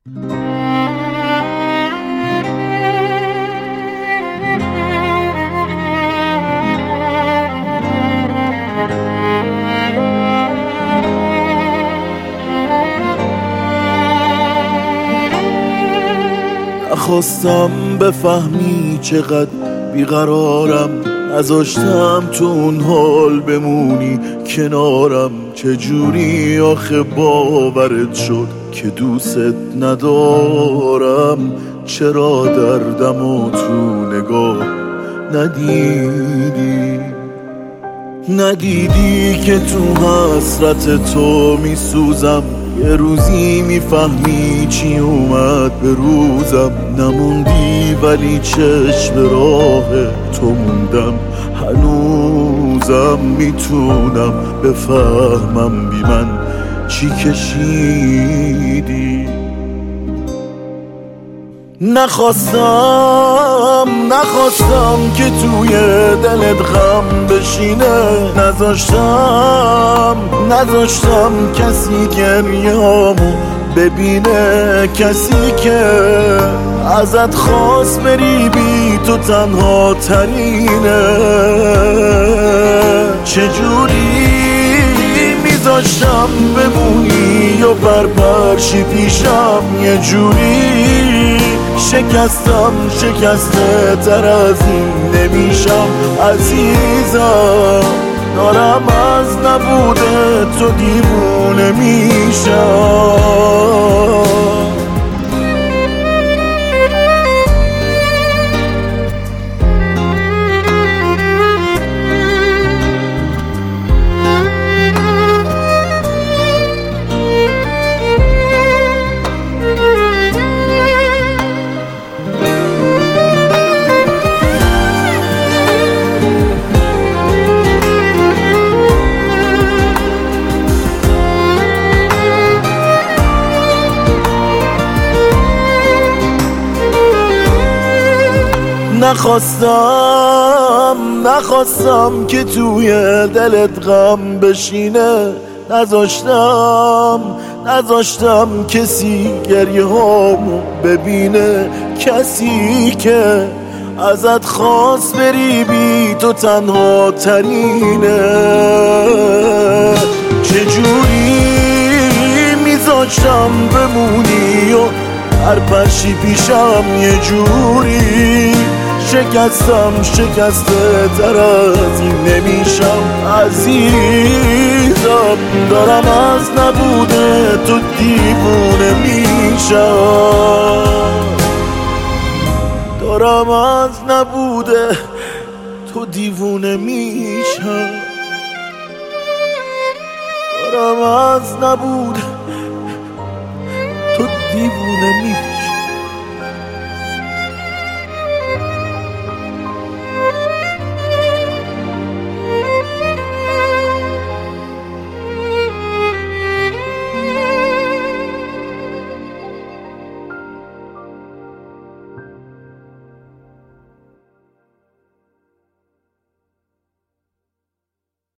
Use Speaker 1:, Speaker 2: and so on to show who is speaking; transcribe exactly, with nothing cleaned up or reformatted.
Speaker 1: نخواستم بفهمی چقدر بیقرارم، نذاشتم تو اون حال بمونی کنارم. چجوری آخه باورت شد که دوست ندارم؟ چرا دردمو تو نگاه ندیدی؟ ندیدی که تو حسرت تو میسوزم، یه روزی میفهمی چی اومد به روزم. نموندی ولی چشم راه تو موندم، هنوزم میتونم بفهمم بی من چی کشیدی. نخواستم نخواستم که توی دلت غم بشینه، نذاشتم نذاشتم کسی گریه‌امو ببینه. کسی که ازت خواست بری بی تو تنها ترینه. چجوری میذاشتم بمونی و برپرشی پیشم؟ یه جوری شکستم شکسته تر از این نمیشم عزیزم. دارم از نبوده تو دیوونه میشم. نخواستم نخواستم که توی دلت غم بشینه، نذاشتم نذاشتم کسی گریه هامو ببینه. کسی که ازت خواست بری بی تو تنها ترینه. چجوری میذاشتم بمونی و هر پرشی پیشم؟ یه جوری شکستم شکسته تر از این نمیشم عزیزم. دارم از نبوده تو دیوونه میشم. دارم از نبوده تو دیوونه میشم. دارم از نبوده